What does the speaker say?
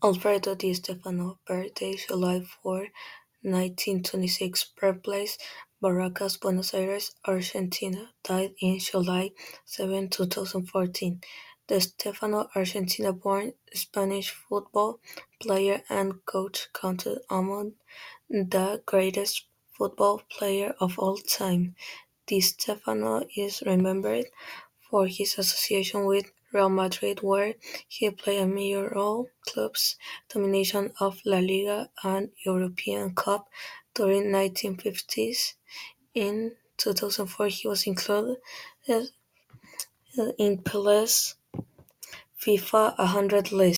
Alfredo Di Stefano, birthday July 4, 1926, birthplace Barracas, Buenos Aires, Argentina, died in July 7, 2014. Di Stefano, Argentina-born Spanish football player and coach, counted among the greatest football player of all time. Di Stefano is remembered for his association with Real Madrid, where he played a major role club's domination of La Liga and European Cup during 1950s. In 2004, he was included in Pele's FIFA 100 list.